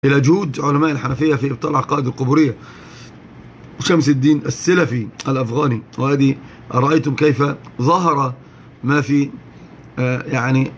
إلى جهود علماء الحنفية في إبطال عقائد القبورية وشمس الدين السلفي الأفغاني. وهذه رأيتم كيف ظهر ما في يعني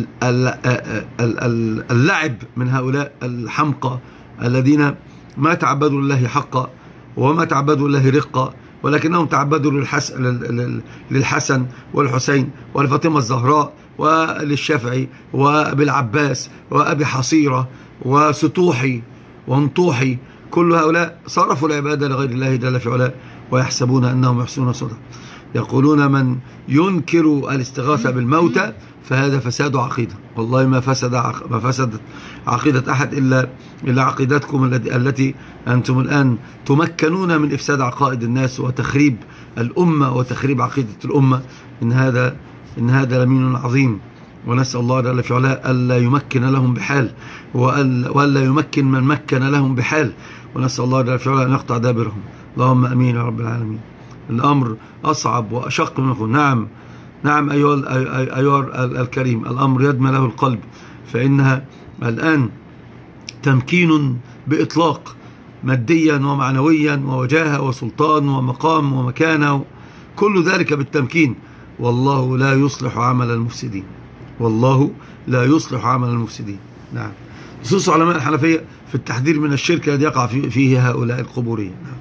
اللعب من هؤلاء الحمقى الذين ما تعبدوا لله حقا وما تعبدوا لله رقا، ولكنهم تعبدوا للحسن والحسين ولفاطمة الزهراء وللشافعي وأبي العباس وأبي حصيرة وسطوحي وانطوحي. كل هؤلاء صرفوا العبادة لغير الله جل في علاه ويحسبون أنهم يحسنون صنعا. يقولون من ينكر الاستغاثة بالموتى فهذا فساد عقيدة. والله ما فسدت عقيدة أحد إلا عقيدتكم التي أنتم الآن تمكنون من إفساد عقائد الناس وتخريب الأمة وتخريب عقيدة الأمة. إن هذا لمين عظيم، ونسأل الله جل في علاه ألا يمكن لهم بحال وألا يمكن من مكن لهم بحال، ونسأل الله جل في علاه أن يقطع دابرهم. اللهم أمين يا رب العالمين. الأمر أصعب وأشق من يقول. نعم أيها الكريم، الأمر يدمى له القلب، فإنها الآن تمكين بإطلاق ماديا ومعنويا ووجاهة وسلطان ومقام ومكانة، كل ذلك بالتمكين. والله لا يصلح عمل المفسدين، والله لا يصلح عمل المفسدين. نعم، نصوص علماء الحنفية في التحذير من الشرك الذي يقع فيه هؤلاء القبوريين. نعم.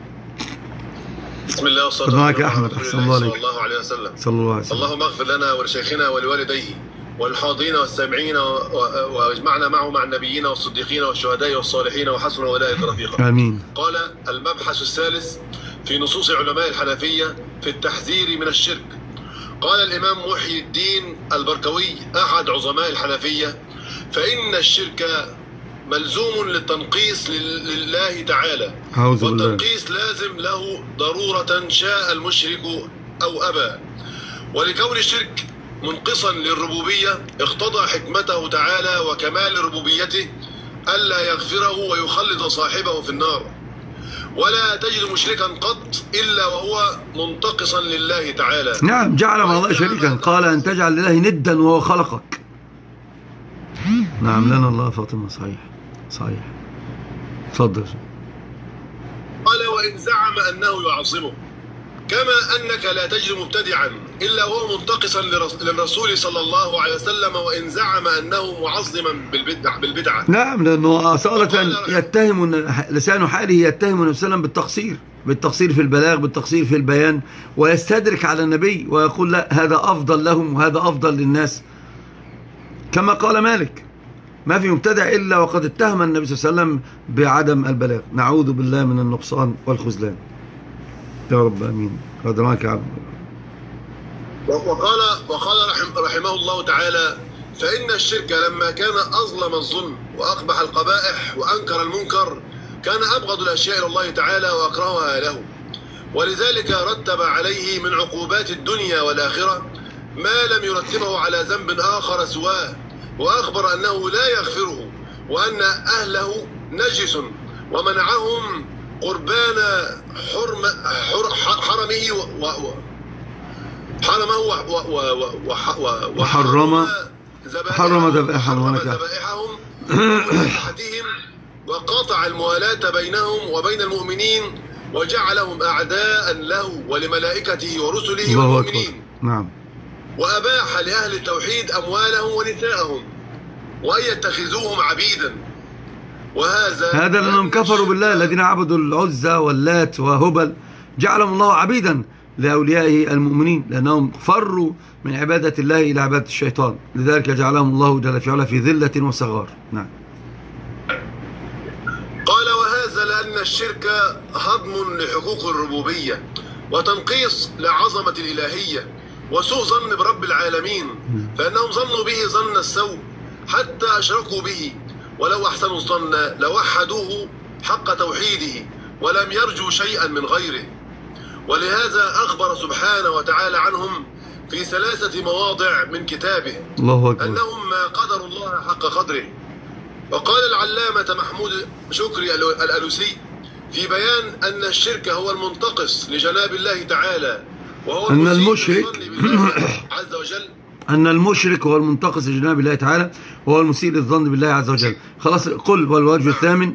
بسم الله والصلاة والسلام على رسول الله صلى الله عليه وسلم. اللهم اغفر لنا ولشيخنا ولوالديه والحاضرين والسامعين واجمعنا معه مع النبيين والصديقين والشهداء والصالحين وحسن أولئك رفيقا. آمين. قال المبحث الثالث في نصوص علماء الحنفية في التحذير من الشرك. قال الإمام محي الدين البركوي أحد عظماء الحنفية: فإن الشرك ملزوم للتنقيص لله تعالى، والتنقيص لازم له ضرورة شاء المشرك أو أبى. ولكون الشرك منقصا للربوبية اقتضى حكمته تعالى وكمال ربوبيته ألا يغفره ويخلد صاحبه في النار. ولا تجد مشركا قط إلا وهو منتقصا لله تعالى. نعم، جعل مع الله شريكا. قال أن تجعل لله ندا وهو خلقك. نعم، لنا الله فاطمة. صحيح. تفضل. قال وإن زعم أنه يعظمه، كما أنك لا تجد مبتدعا إلا وهو منتقصا للرسول صلى الله عليه وسلم وإن زعم أنه معظما بالبدعة. نعم، لأنه أصالة يتهم لسان حاله يتهم النبي صلى الله عليه وسلم بالتقصير في البلاغ، بالتقصير في البيان، ويستدرك على النبي ويقول لا، هذا أفضل لهم وهذا أفضل للناس. كما قال مالك: ما في مبتدع إلا وقد اتهم النبي صلى الله عليه وسلم بعدم البلاغ. نعوذ بالله من النقصان والخذلان يا رب. امين. قد معك عبد. وقال رحمه الله تعالى: فإن الشرك لما كان أظلم الظلم وأقبح القبائح وأنكر المنكر كان أبغض الأشياء إلى الله تعالى وأكرهها له، ولذلك رتب عليه من عقوبات الدنيا والآخرة ما لم يرتبه على ذنب آخر سواه، وأخبر أنه لا يغفره وأن أهله نجس، ومنعهم قربان وحرم ذبائحهم وقاطع الموالاة بينهم وبين المؤمنين وجعلهم أعداء له ولملائكته ورسله والمؤمنين. نعم. وأباح لأهل التوحيد أموالهم ونساءهم وأن يتخذوهم عبيدا. هذا لأنهم كفروا بالله، الذين عبدوا العزى واللات وهبل جعلهم الله عبيدا لأوليائه المؤمنين، لأنهم فروا من عبادة الله إلى عبادة الشيطان، لذلك جعلهم الله جل في علاه في ذلة وصغار. نعم. قال وهذا لأن الشرك هضم لحقوق الربوبية وتنقيص لعظمة الإلهية وسوء ظن برب العالمين، فإنهم ظنوا به ظن السوء حتى أشركوا به، ولو أحسنوا الظن لوحدوه حق توحيده ولم يرجوا شيئا من غيره. ولهذا أخبر سبحانه وتعالى عنهم في 3 مواضع من كتابه الله أكبر أنهم ما قدروا الله حق قدره. وقال العلامة محمود شكري الألوسي في بيان أن الشرك هو المنتقص لجناب الله تعالى، وهو أن المشرك بالله عز وجل أن المشرك هو المنتقص لجناب الله تعالى وهو المسيء للظن بالله عز وجل. خلاص قل. والوجه الثامن،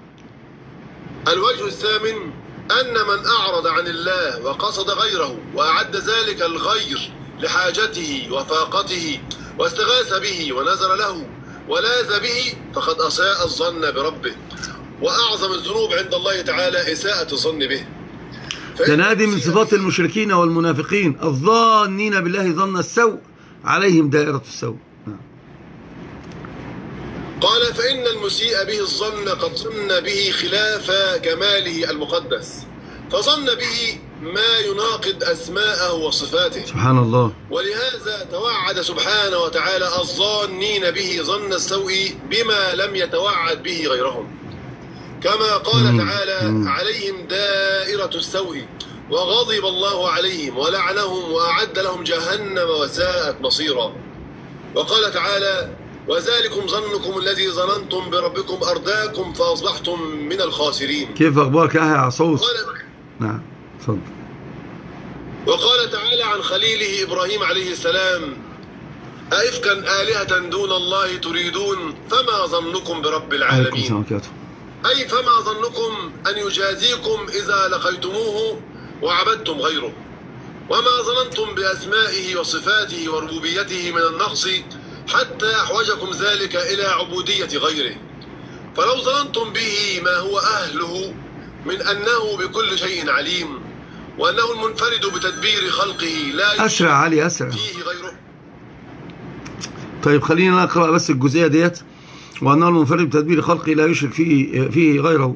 الوجه الثامن أن من أعرض عن الله وقصد غيره وأعد ذلك الغير لحاجته وفاقته واستغاث به ونذر له ولاذ به فقد أساء الظن بربه، وأعظم الذنوب عند الله تعالى إساءة الظن به. تنادي من صفات المشركين والمنافقين الظانين بالله ظن السوء عليهم دائرة السوء. قال فإن المسيء به الظن قد ظن به خلاف كماله المقدس، فظن به ما يناقض أسماءه وصفاته سبحان الله. ولهذا توعد سبحانه وتعالى الظانين به ظن السوء بما لم يتوعد به غيرهم، كما قال تعالى عليهم دائرة السوء وغضب الله عليهم ولعنهم وأعد لهم جهنم وساءت مصيرا. وقال تعالى وذلكم ظنكم الذي ظننتم بربكم أرداكم فأصبحتم من الخاسرين. كيف أخبارك يا عصوص؟ نعم صدق. وقال تعالى عن خليله إبراهيم عليه السلام أئفكا آلهة دون الله تريدون فما ظنكم برب العالمين، أي فما ظنكم أن يجازيكم إذا لقيتموه وعبدتم غيره، وما ظننتم بأسمائه وصفاته وربوبيته من النقص حتى أحوجكم ذلك إلى عبودية غيره. فلو ظننتم به ما هو أهله من أنه بكل شيء عليم وأنه المنفرد بتدبير خلقه لا أسرع علي أسرع فيه غيره. طيب خلينا نقرأ بس الجزئية ديت. وأنه المنفرد بتدبير خلقه لا يشرك فيه غيره،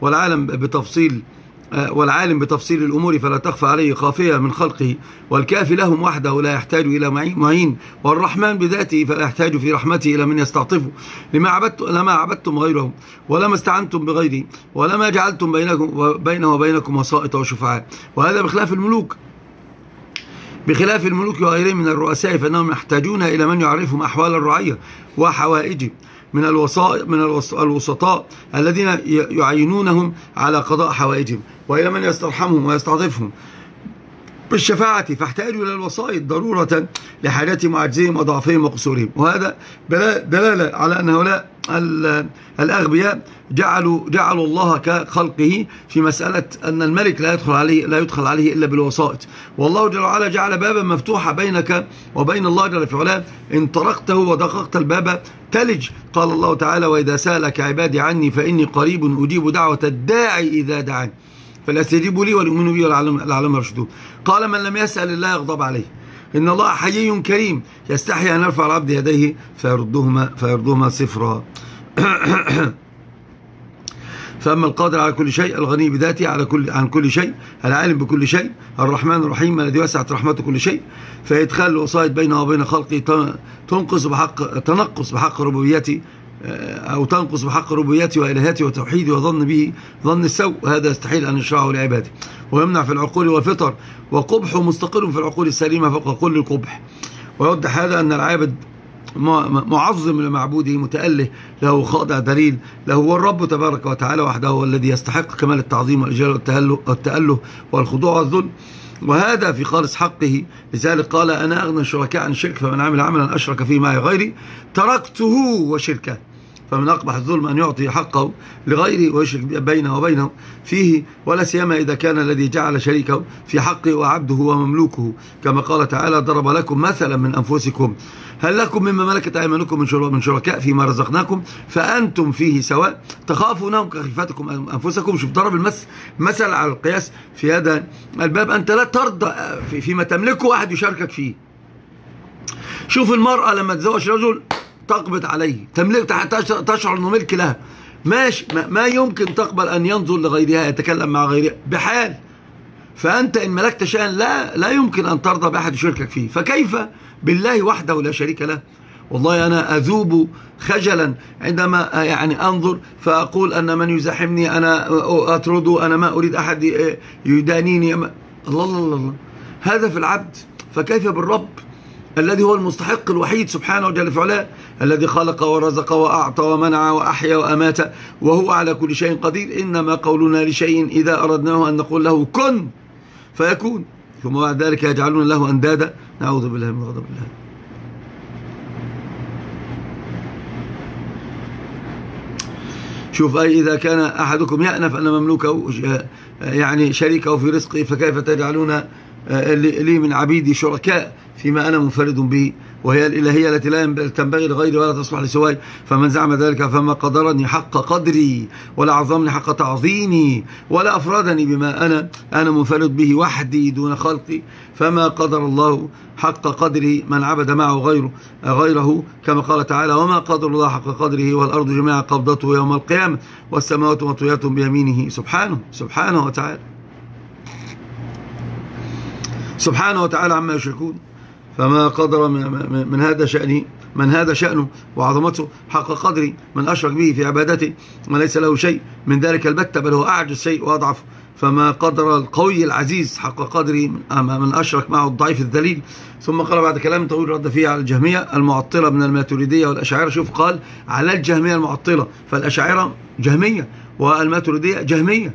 والعالم بتفصيل الأمور فلا تخفى عليه خافية من خلقه، والكافي لهم وحده لا يحتاج إلى معين، والرحمن بذاته فلا يحتاج في رحمته إلى من يستعطفه، لما عبدتم غيره ولما استعنتم بغيره ولما جعلتم بينه وبينكم وسائط وشفعاء. وهذا بخلاف الملوك وغيرهم من الرؤساء، فإنهم يحتاجون إلى من يعرفهم أحوال الرعية وحوائجهم من الوسطاء الذين يعينونهم على قضاء حوائجهم، وإلى من يسترحمهم ويستعطفهم بالشفاعة، فاحتاجوا إلى الوسائط ضرورة لحاجاتهم وعجزهم وضعفهم وقصورهم. وهذا دلالة على أن هؤلاء الأغبياء جعلوا الله كخلقه في مسألة أن الملك لا يدخل عليه إلا بالوسائط. والله جل وعلا جعل بابا مفتوحا بينك وبين الله جل في علاه، إن طرقته ودققت الباب تلج. قال الله تعالى وإذا سألك عبادي عني فإني قريب أجيب دعوة الداعي إذا دعاني فليستجيبوا لي وليؤمنوا بي ولعلهم يرشدون. قال من لم يسأل الله يغضب عليه. إن الله حيي كريم يستحي أن يرفع العبد يديه فيردهما صفرا. فأما القادر على كل شيء الغني بذاته عن كل شيء العالم بكل شيء الرحمن الرحيم الذي وسعت رحمته كل شيء، فإدخال الوسائط بينه وبين خلقه تنقص بحق ربوبيته أو تنقص بحق ربوبيته وإلهاته وتوحيده وظن به ظن السوء، هذا يستحيل أن يشرعه لعباده، ويمنع في العقول والفطر، وقبحه مستقر في العقول السليمة فوق كل القبح. ويوضح هذا أن العابد معظم لمعبوده متأله له خاضع دليل له، هو الرب تبارك وتعالى وحده هو الذي يستحق كمال التعظيم والإجلال والتأله والخضوع والذل، وهذا في خالص حقه. لذلك قال أنا أغنى الشركاء عن الشرك، فمن عمل عملا أشرك فيه معي غيري تركته وشركه. فمن أقبح الظلم أن يعطي حقه لغيره ويشرك بينه وبينه فيه، ولا سيما إذا كان الذي جعل شريكه في حقه وعبده ومملوكه، كما قال تعالى ضرب لكم مثلا من أنفسكم هل لكم مما ملكت أيمانكم من شركاء فيما رزقناكم فأنتم فيه سواء تخافونهم كخيفتكم أنفسكم. شوف ضرب المثل على القياس في هذا الباب. أنت لا ترضى فيما تملكه واحد يشاركك فيه. شوف المرأة لما تزوج رجل تقبض عليه، تملك تشعر أنه ملك لها، ماشي، ما يمكن تقبل أن ينظر لغيرها يتكلم مع غيرها بحال. فأنت إن ملكت شيئا لا يمكن أن ترضى بأحد يشاركك فيه، فكيف بالله وحده لا شريك له؟ والله أنا أذوب خجلا عندما يعني أنظر فأقول أن من يزاحمني أنا أطرده، أنا ما أريد أحد يدانيني. الله هذا في العبد، فكيف بالرب الذي هو المستحق الوحيد سبحانه جل في علاه، الذي خلق ورزق وأعطى ومنع وأحيا وأمات وهو على كل شيء قدير. إنما قولنا لشيء إذا أردناه أن نقول له كن فيكون، ثم بعد ذلك يجعلون له أندادا. نعوذ بالله من غضب الله. شوف، أي إذا كان أحدكم يأنف أن مملوكه يعني شريكه في رزقه، فكيف تجعلون لي من عبيدي شركاء فيما أنا منفرد به، وهي الإلهية التي لا تنبغي لغيري ولا تصلح لسواي. فمن زعم ذلك فما قدرني حق قدري، ولا عظمني حق تعظيمي، ولا أفردني بما أنا منفرد به وحدي دون خلقي، فما قدر الله حق قدره من عبد معه غيره، كما قال تعالى: وما قدر الله حق قدره والأرض جميعا قبضته يوم القيامة والسماوات مطويات بيمينه سبحانه وتعالى، سبحانه وتعالى عما يشركون. فما قدر من هذا شأنه وعظمته حق قدره من أشرك به في عبادته وليس له شيء من ذلك البتة، بل هو أعجز شيء وأضعف. فما قدر القوي العزيز حق قدره من أشرك معه الضعيف الذليل. ثم قال بعد كلام طويل رد فيه على الجهمية المعطلة من الماتريدية والأشاعرة. شوف، قال على الجهمية المعطلة، فالأشاعرة جهمية والماتريدية جهمية.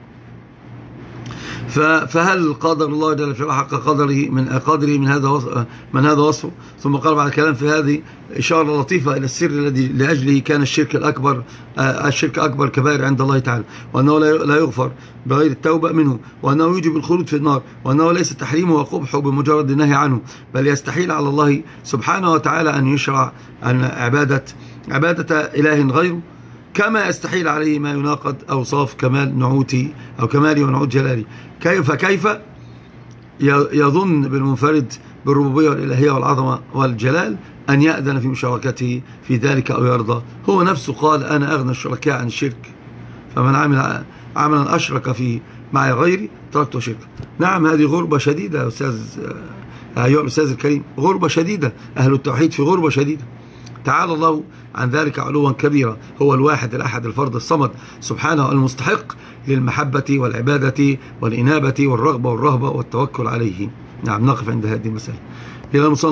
فهل قدر الله جل في حق قدره من هذا وصفه؟ ثم قال بعد الكلام في هذه إشارة لطيفة إلى السر الذي لأجله كان الشرك أكبر كبائر عند الله تعالى، وأنه لا يغفر بغير التوبة منه، وأنه يوجب الخلود في النار، وأنه ليس تحريمه وقبحه بمجرد النهي عنه، بل يستحيل على الله سبحانه وتعالى أن يشرع أن عبادة إله غيره، كما يستحيل عليه ما يناقض أوصاف كمال نعوتي أو كمالي ونعوت جلالي. كيف يظن بالمنفرد بالربوبية والإلهية والعظمة والجلال أن يأذن في مشاركته في ذلك أو يرضى؟ هو نفسه قال: أنا أغنى الشركاء عن الشرك، فمن عمل عملا أشرك في معي غيري تركته شركا. نعم، هذه غربة شديدة يا أيها الأستاذ الكريم، غربة شديدة. أهل التوحيد في غربة شديدة. تعالى الله عن ذلك علوا كبيرا، هو الواحد الأحد الفرد الصمد سبحانه المستحق للمحبة والعبادة والإنابة والرغبة والرهبة والتوكل عليه. نعم، نقف عند هذه المسألة. إلى